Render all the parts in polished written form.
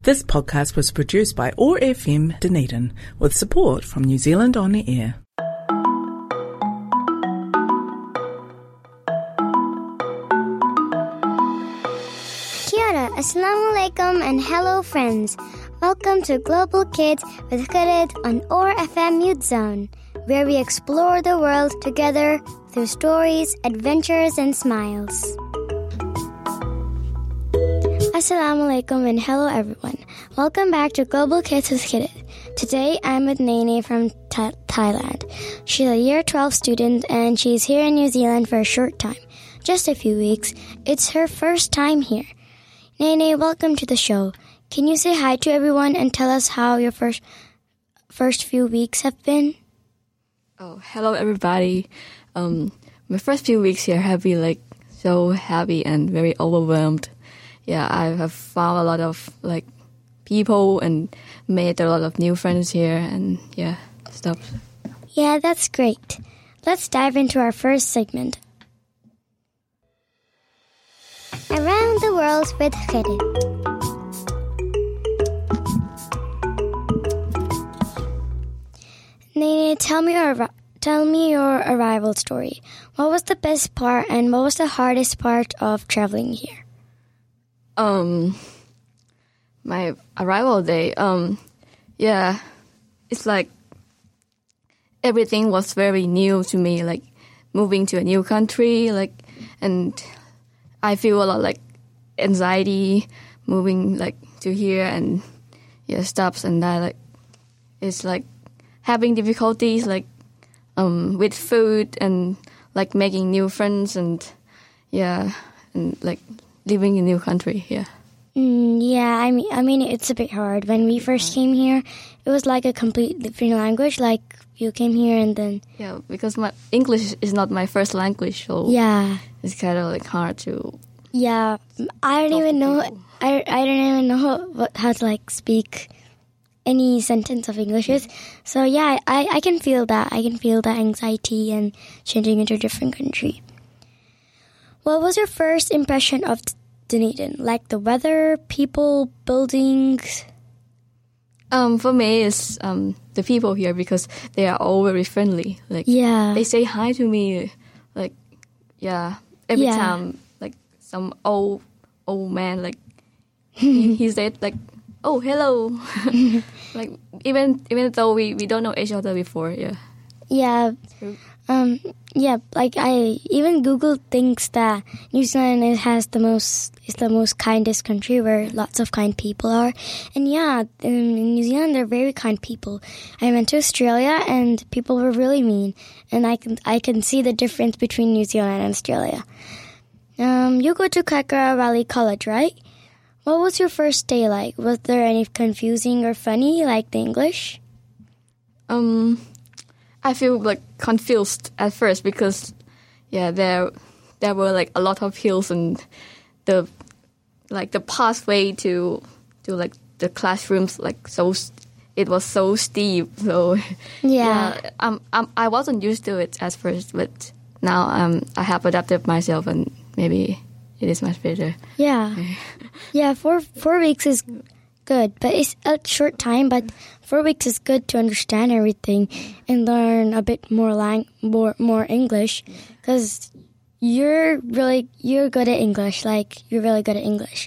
This podcast was produced by OAR FM Dunedin with support from New Zealand On Air. Kia ora, assalamu alaikum and hello friends. Welcome to Global Kids with Khalid on OAR FM Youth Zone, where we explore the world together through stories, adventures and smiles. Assalamu alaikum and hello everyone. Welcome back to Global Kids with Khalid. Today I'm with Nene from Thailand. She's a year 12 student and she's here in New Zealand for a short time, just a few weeks. It's her first time here. Nene, welcome to the show. Can you say hi to everyone and tell us how your first few weeks have been? Oh, hello everybody. My first few weeks here have been so happy and very overwhelmed. Yeah, I have found a lot of people and made a lot of new friends here and stuff. Yeah, that's great. Let's dive into our first segment. Around the World with Khalid. Nene, tell me your arrival story. What was the best part and what was the hardest part of traveling here? My arrival day, it's like everything was very new to me, moving to a new country, and I feel a lot anxiety moving to here and stops and that it's having difficulties with food and making new friends and living in a new country. I mean it's a bit hard. When we first came here, it was like a complete different language. You came here and then because my English is not my first language, so it's kind of hard to. I don't even know. I don't even know how to speak any sentence of English is. So I can feel that. I can feel that anxiety and changing into a different country. What was your first impression of Dunedin? The weather, people, buildings? For me, it's the people here because they are all very friendly. They say hi to me. Every time. Some old man, he said oh, hello. Even though we don't know each other before, I even Google thinks that New Zealand is the most kindest country where lots of kind people are. And in New Zealand they're very kind people. I went to Australia and people were really mean, and I can see the difference between New Zealand and Australia. You go to Kaikoura Valley College, right? What was your first day like? Was there any confusing or funny like the English? I feel confused at first because there were a lot of hills and the pathway to the classrooms it was so steep, so I wasn't used to it at first, but now I have adapted myself and maybe it is much better. 4 weeks is good, but it's a short time, but 4 weeks is good to understand everything and learn a bit more more English, because you're good at English. You're really good at English.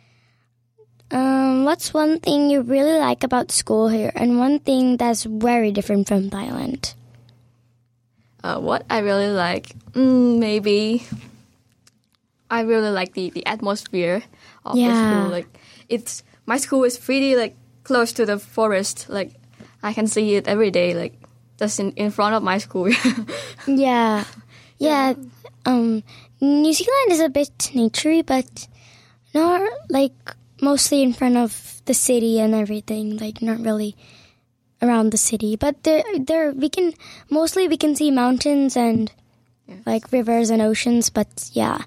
What's one thing you really like about school here and one thing that's very different from Thailand? What I really like, maybe I really like the atmosphere of the school. My school is pretty close to the forest. I can see it every day, just in front of my school. New Zealand is a bit naturey, but not mostly in front of the city and everything. Not really around the city, but we can see mountains and rivers and oceans. But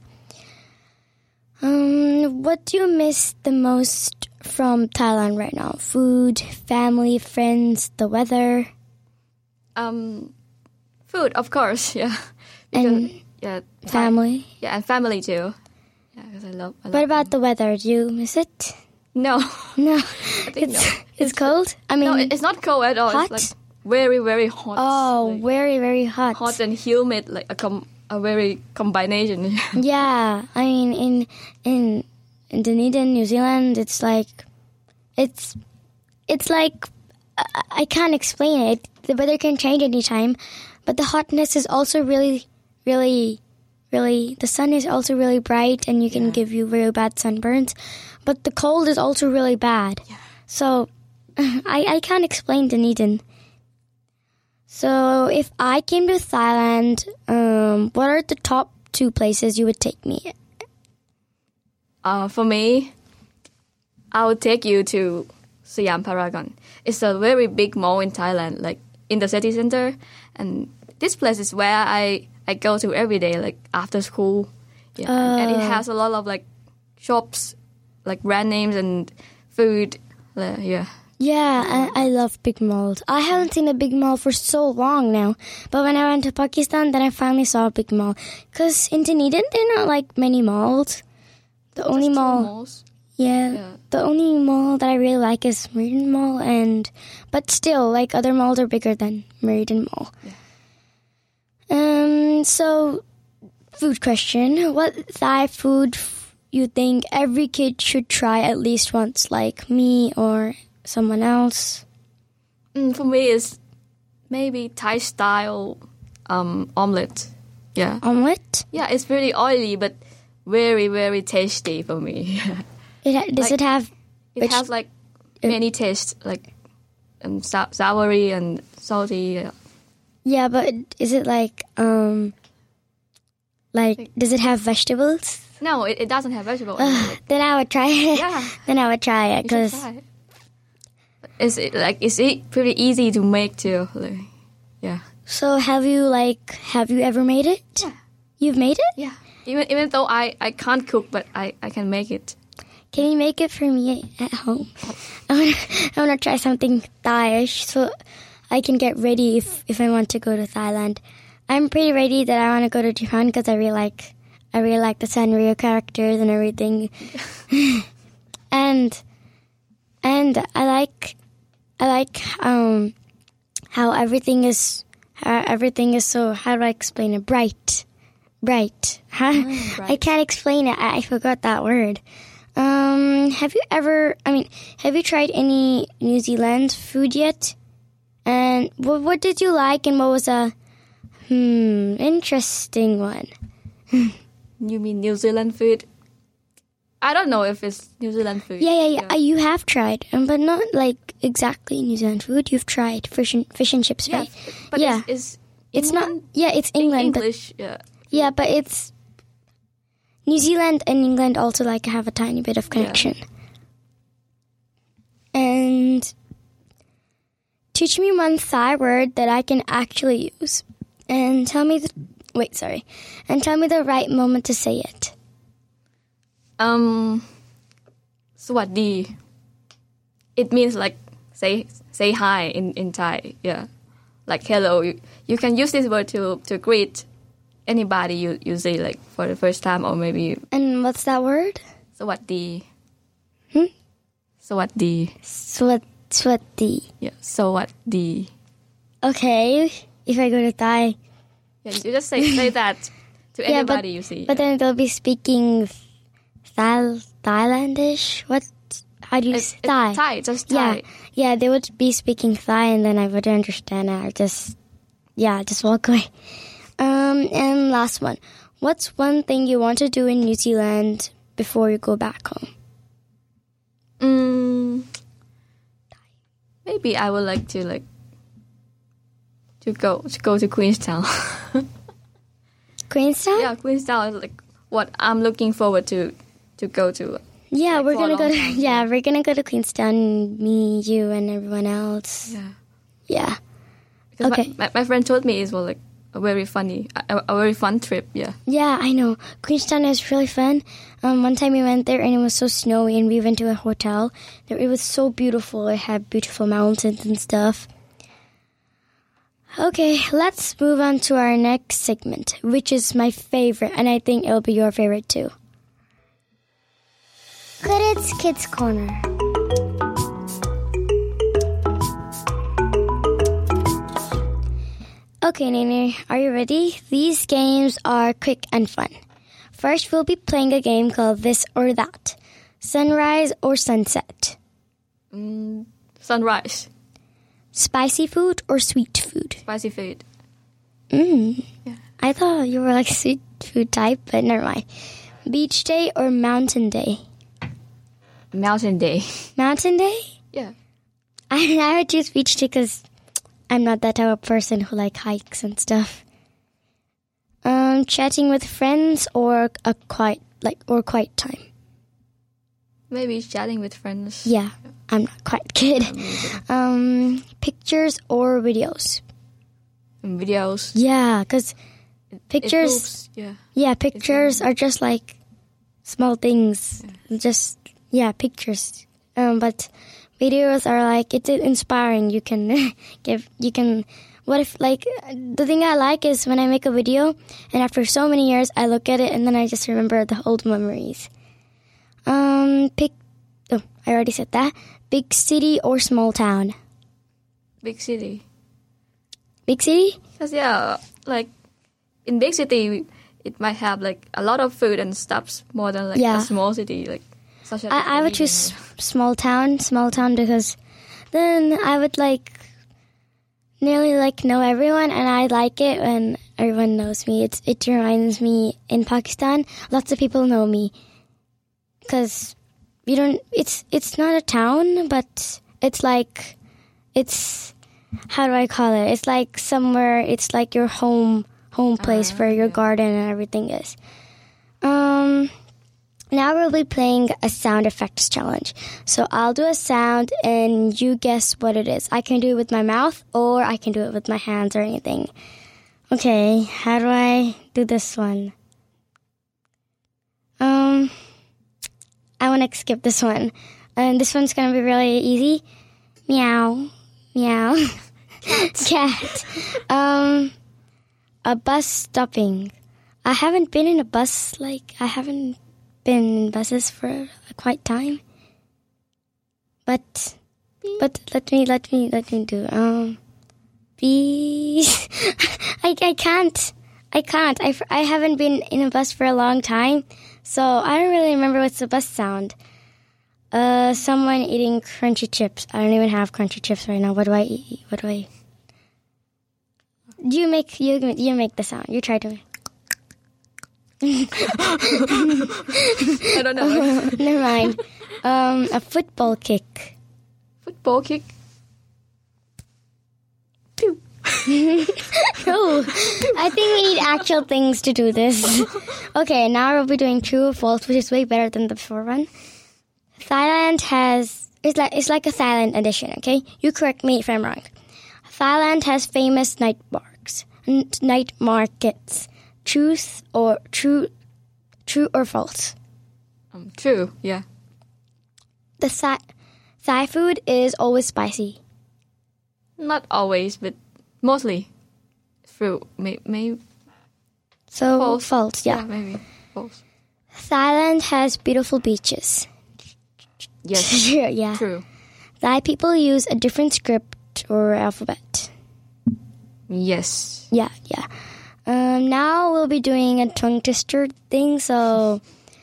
what do you miss the most from Thailand right now? Food, family, friends, the weather? Food, of course, Because, family? And family too. Yeah, because I love What about the weather? Do you miss it? No. No, No. it's cold. I mean, No, it's not cold at all. hot? It's like very, very hot. Oh, Like, very, very hot. hot and humid, like a very combination. Yeah, I mean, in Dunedin, New Zealand, it's like I can't explain it. The weather can change anytime, but the hotness is also really, really, really. The sun is also really bright, and you can give you very bad sunburns. But the cold is also really bad. Yeah. So I can't explain Dunedin. So if I came to Thailand, what are the top 2 places you would take me? For me, I would take you to Siam Paragon. It's a very big mall in Thailand, like in the city center. And this place is where I go to every day, like after school. Yeah, and it has a lot of like shops, like brand names and food. Yeah. Yeah, I love big malls. I haven't seen a big mall for so long now. But when I went to Pakistan, then I finally saw a big mall. Because in Dunedin, there are not like many malls. The only Just two mall... malls. Yeah, the only mall that I really like is Meriden Mall, but still, like other malls are bigger than Meriden Mall. Yeah. So, food question: what Thai food you think every kid should try at least once, like me or someone else? For me, it's maybe Thai style omelette. Yeah, Omelette? yeah, it's really oily, but very, very tasty for me. Does it have? It has like many tastes, like soury and salty. Yeah, but is it like does it have vegetables? No, it doesn't have vegetables. Then I would try it. Yeah. Then I would try it You should because try it. It's pretty easy to make too. Like, yeah. So have you ever made it? Yeah. You've made it? Yeah. Even though I can't cook, but I can make it. Can you make it for me at home? I wanna try something Thai-ish so I can get ready if I want to go to Thailand. I'm pretty ready that I want to go to Japan because I really like the Sanrio characters and everything. and I like how everything is so, how do I explain it? Bright. Huh? Bright. I can't explain it. I forgot that word. Have you tried any New Zealand food yet? And what did you like, and what was a interesting one? You mean New Zealand food? I don't know if it's New Zealand food. Yeah. You have tried, but not like exactly New Zealand food. You've tried fish and chips, right? But yeah, it's not. Yeah, it's England. English. Yeah. Yeah, but it's New Zealand and England also like have a tiny bit of connection. Yeah. And teach me one Thai word that I can actually use, and tell me the right moment to say it. สวัสดี It means like say hi in Thai. Yeah, like hello. You can use this word to greet anybody you see like for the first time, or maybe. And what's that word? สวัสดี สวัสดีสวัสดี Yeah, สวัสดี Okay, if I go to Thai. Yeah, you just say that to anybody you see. But then they'll be speaking Thailandish. How do you say Thai? Thai, just Thai. Yeah, they would be speaking Thai, and then I would understand. I just walk away. And last one. What's one thing you want to do in New Zealand before you go back home? Maybe I would like to go to Queenstown. Queenstown? Yeah, Queenstown is like what I'm looking forward to go to. Yeah, like, we're gonna go to time. we're gonna go to Queenstown. Me, you, and everyone else. Yeah. Because okay. My friend told me it was like a very very fun trip. Yeah. Yeah, I know. Queenstown is really fun. One time we went there and it was so snowy, and we went to a hotel. It was so beautiful. It had beautiful mountains and stuff. Okay, let's move on to our next segment, which is my favorite, and I think it'll be your favorite too. Credits Kids Corner. Okay, Nene, are you ready? These games are quick and fun. First, we'll be playing a game called This or That. Sunrise or sunset? Sunrise. Spicy food or sweet food? Spicy food. Yeah. I thought you were like sweet food type, but never mind. Beach day or mountain day? Mountain day. Mountain day? Yeah. I would choose beach day because I'm not that type of person who like hikes and stuff. Chatting with friends or quiet time? Maybe chatting with friends. Yeah, I'm not quite good. Pictures or videos? Videos. Yeah, because pictures. Pictures are just like small things. Yeah. Pictures. But videos are like it's inspiring. You can What if like the thing I like is when I make a video and after so many years I look at it and then I just remember the old memories. I already said that. Big city or small town? Big city. Big city? Because like in big city, it might have like a lot of food and stuff more than like a small city. Like such a. I would choose small town because then I would like nearly like know everyone, and I like it when everyone knows me. It reminds me in Pakistan, lots of people know me because you don't. It's not a town, but it's like how do I call it? It's like somewhere. It's like your home place where your garden and everything is. Now we'll be playing a sound effects challenge. So I'll do a sound and you guess what it is. I can do it with my mouth or I can do it with my hands or anything. Okay, how do I do this one? I want to skip this one. And this one's going to be really easy. Meow. Meow. Cat. A bus stopping. I haven't been in a bus, I haven't been in buses for quite time. But let me do, bees. I can't. I haven't been in a bus for a long time, so I don't really remember what's the bus sound. Someone eating crunchy chips. I don't even have crunchy chips right now. What do I eat? You make the sound. You try to. I don't know. Never mind. A football kick. Football kick. Pew. Oh, I think we need actual things to do this. Okay, now we'll be doing true or false, which is way better than the before one. Thailand it's like a Thailand edition, okay? You correct me if I'm wrong. Thailand has famous night markets. True or false? True, yeah. The Thai food is always spicy. Not always, but mostly. True, maybe. So false, yeah. Yeah, maybe false. Thailand has beautiful beaches. Yes. Yeah. True. Thai people use a different script or alphabet. Yes. Yeah. Now we'll be doing a tongue twister thing, so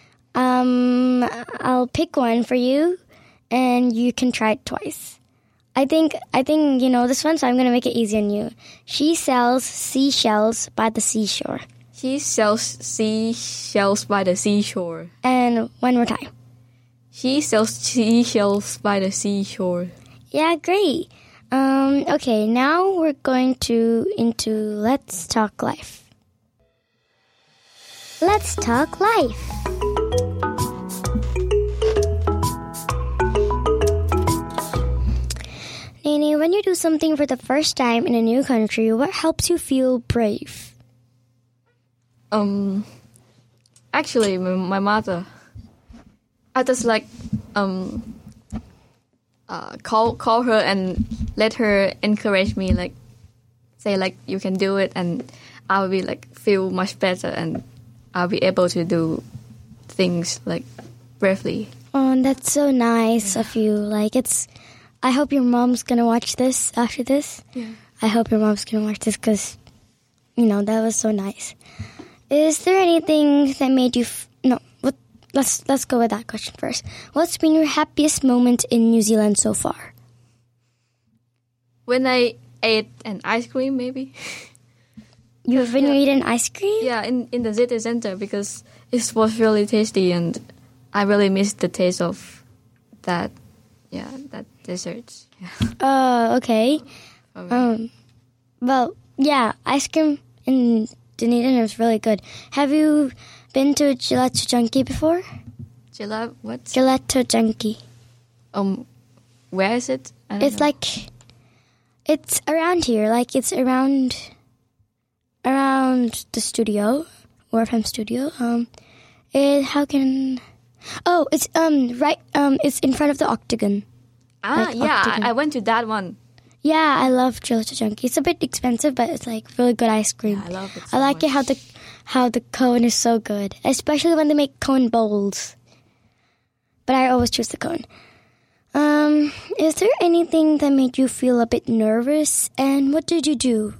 I'll pick one for you, and you can try it twice. I think you know this one, so I'm gonna make it easy on you. She sells seashells by the seashore. She sells seashells by the seashore. And one more time. She sells seashells by the seashore. Yeah, great. Okay, now we're going into Let's Talk Life. Let's Talk Life. Nene, when you do something for the first time in a new country, what helps you feel brave? Actually, my mother. I just call her and let her encourage me, say you can do it, and I'll be feel much better, and I'll be able to do things bravely. Oh, that's so nice of you. Like, I hope your mom's gonna watch this after this. Yeah. I hope your mom's gonna watch this because, that was so nice. Is there anything that made you... Let's go with that question first. What's been your happiest moment in New Zealand so far? When I ate an ice cream, maybe. You've been eating ice cream? Yeah, in the city center because it was really tasty and I really missed the taste of that dessert. Yeah. Oh, okay. Well, yeah, ice cream in Dunedin is really good. Have you been to Gelato Junkie before? What? Gelato Junkie. Where is it? It's around here. Like, it's around the studio, ORFM studio. It's in front of the Octagon. Octagon. I went to that one. Yeah, I love Gelato Junkie. It's a bit expensive, but it's like really good ice cream. Yeah, I love it. I like it how the cone is so good, especially when they make cone bowls. But I always choose the cone. Is there anything that made you feel a bit nervous, and what did you do?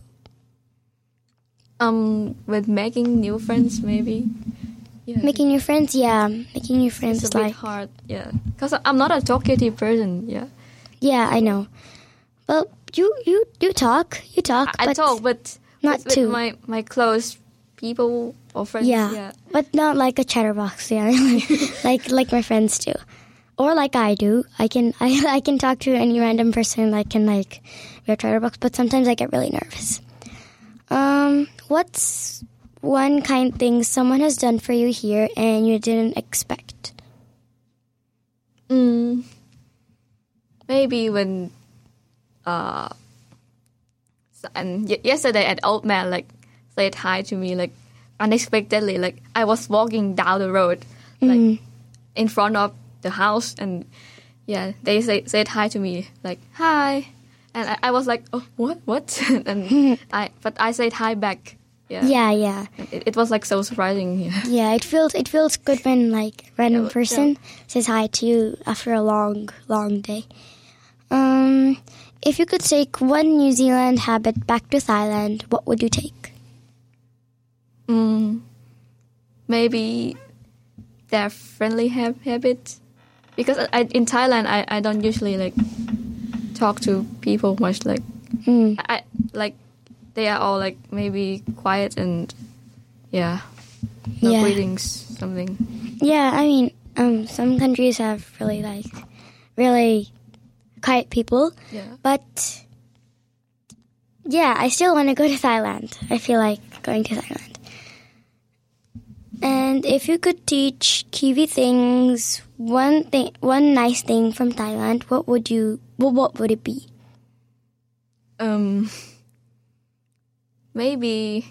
With making new friends, maybe. Yeah. Making new friends, yeah. Making new friends It's a bit hard, yeah. Because I'm not a talkative person, yeah. Yeah, I know. Well, you talk. I talk, but not with too. my close people or friends. Yeah, but not like a chatterbox. Yeah, like my friends do, or like I do. I can talk to any random person. I can be a chatterbox, but sometimes I get really nervous. What's one kind thing someone has done for you here and you didn't expect? Maybe when and yesterday an old man said hi to me unexpectedly. I was walking down the road in front of the house and they said hi to me hi, and I was like, oh, what and I said hi back. Yeah. It was so surprising. Yeah, it feels good when random person says hi to you after a long day. If you could take one New Zealand habit back to Thailand, what would you take? Maybe their friendly habits. Because in Thailand, I don't usually talk to people much. I they are all maybe quiet and no greetings, something. Yeah, I mean, some countries have really quiet people. Yeah. But yeah, I still want to go to Thailand. I feel like going to Thailand. And if you could teach Kiwi things, one nice thing from Thailand, what would it be? Maybe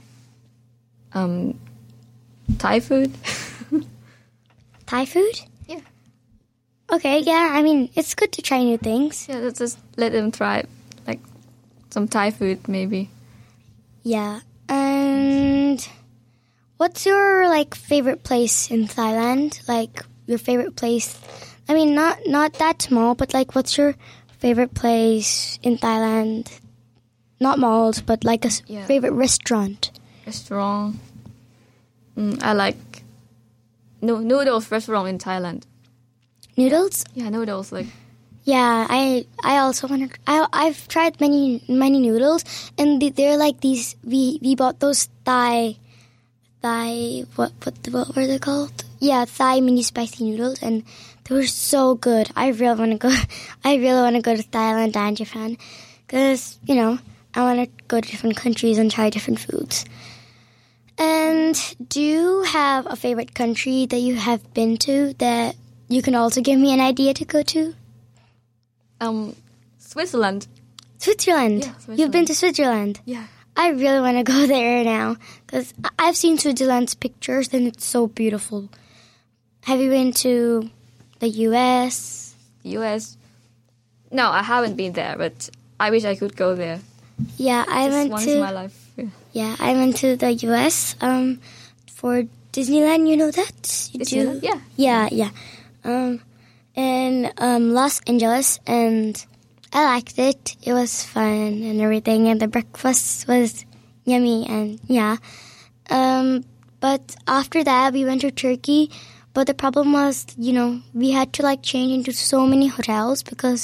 Thai food. Thai food? Yeah. Okay, yeah, I mean, it's good to try new things. Yeah, let's just let them try some Thai food maybe. Yeah. And what's your favorite place in Thailand? Your favorite place? I mean, not that small, but what's your favorite place in Thailand? Not malls, but a favorite restaurant. Restaurant. I like noodles restaurant in Thailand. Noodles? Yeah, noodles Yeah, I also want to. I've tried many noodles, and they're these. We bought those Thai. What were they called? Yeah, Thai mini spicy noodles, and they were so good. I really want to go. I really want to go to Thailand and Japan, because I want to go to different countries and try different foods. And do you have a favorite country that you have been to that you can also give me an idea to go to? Switzerland. Switzerland? Yeah, Switzerland. You've been to Switzerland? Yeah. I really want to go there now because I've seen Switzerland's pictures and it's so beautiful. Have you been to the U.S.? U.S.? No, I haven't been there, but I wish I could go there. Yeah, I went once to... in my life. Yeah, I went to the U.S. For Disneyland. You know that? Disneyland? Yeah. Yeah. in Los Angeles, and I liked it. It was fun and everything, and the breakfast was yummy, and yeah. But after that, we went to Turkey. But the problem was, we had to change into so many hotels because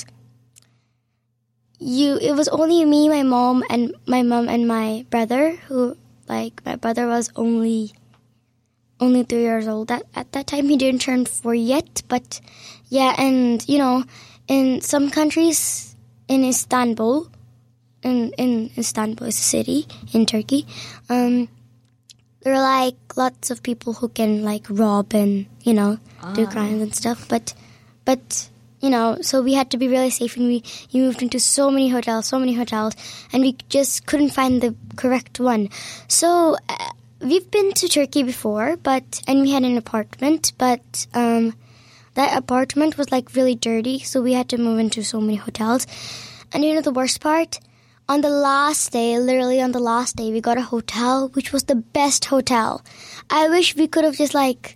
it was only me, my mom, and my brother, who, my brother was only 3 years old at that time. He didn't turn 4 yet, but yeah, and in some countries, in Istanbul, in Istanbul is a city in Turkey, there are lots of people who can rob and do crimes and stuff, but so we had to be really safe, and we moved into so many hotels, and we just couldn't find the correct one. So we've been to Turkey before, and we had an apartment, but that apartment was really dirty, so we had to move into so many hotels. And the worst part? On the last day, we got a hotel, which was the best hotel. I wish we could have just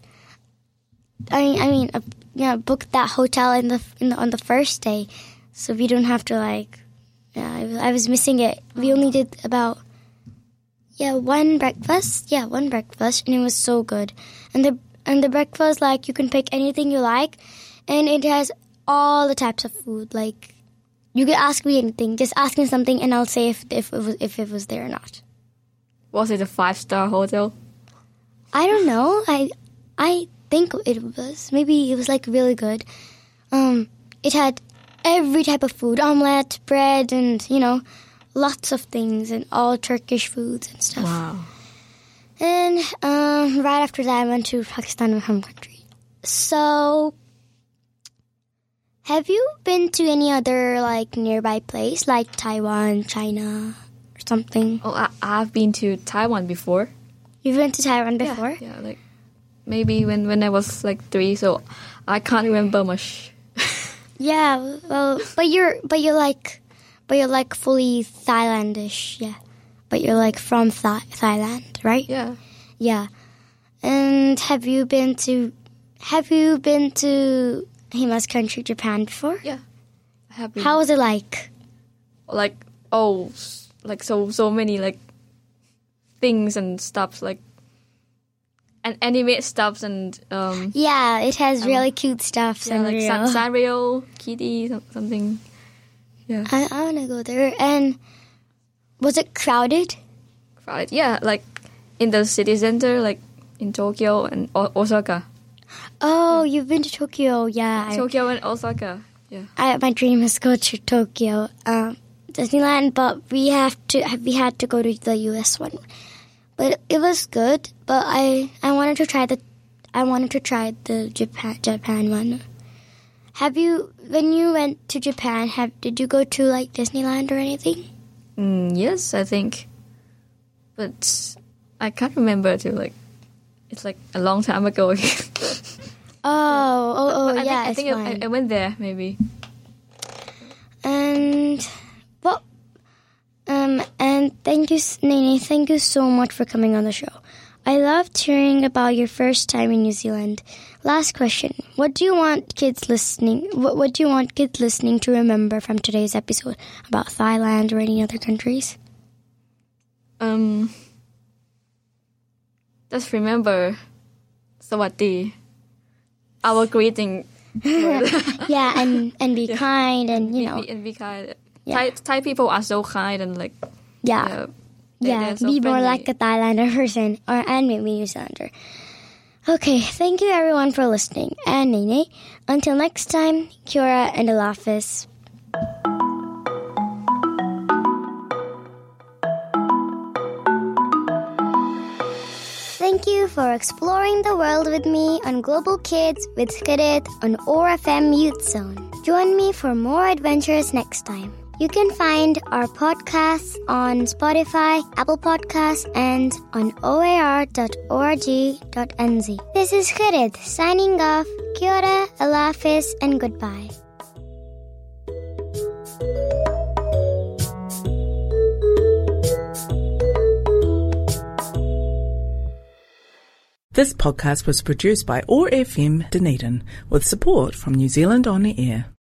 booked that hotel on the first day, so we don't have to I was missing it. We only did about one breakfast, and it was so good. And the breakfast, you can pick anything you like, and it has all the types of food. You can ask me anything. Just ask me something, and I'll say if it was there or not. Was it a 5-star hotel? I don't know. I think it was. Maybe it was really good. It had every type of food: omelette, bread, and lots of things, and all Turkish foods and stuff. Wow. And right after that, I went to Pakistan, my home country. So, have you been to any other nearby place, like Taiwan, China, or something? Oh, I've been to Taiwan before. You've been to Taiwan before? Yeah, maybe when I was 3, so I can't remember much. Yeah, well, but you're fully Thailandish, yeah. But you're from Thailand, right? Yeah. Yeah. And have you been to Hima's country, Japan, before? Yeah. I have been. How was it like? So many things and stuff and animate stuff and yeah, it has really cute stuff. Yeah, Sanrio, Kitty, something. Yeah. I want to go there. And was it crowded? Crowded, yeah. In the city center, in Tokyo and Osaka. Oh, you've been to Tokyo, yeah. Tokyo and Osaka, yeah. My dream is to go to Tokyo, Disneyland, but we had to go to the US one. But it was good. But I wanted to try the Japan one. When you went to Japan, did you go to Disneyland or anything? Yes, I think. But I can't remember it's a long time ago. Oh, but yeah, I think I went there, maybe. And thank you, Nene. Thank you so much for coming on the show. I loved hearing about your first time in New Zealand. Last question: What do you want kids listening? What do you want kids listening to remember from today's episode about Thailand or any other countries? Just remember, Sawasdee, our greeting. Yeah, and be kind, and and be kind. Yeah. Thai people are so kind and yeah. They're so be friendly. more like a Thailander person, and maybe New Zealander. Okay, thank you everyone for listening. And Nene, until next time, Kia ora and Allah Hafiz. Thank you for exploring the world with me on Global Kids with Skirit on ORFM Youth Zone. Join me for more adventures next time. You can find our podcasts on Spotify, Apple Podcasts, and on oar.org.nz. This is Khalid signing off. Kia ora, Allah Hafiz, and goodbye. This podcast was produced by OAR FM Dunedin with support from New Zealand On the Air.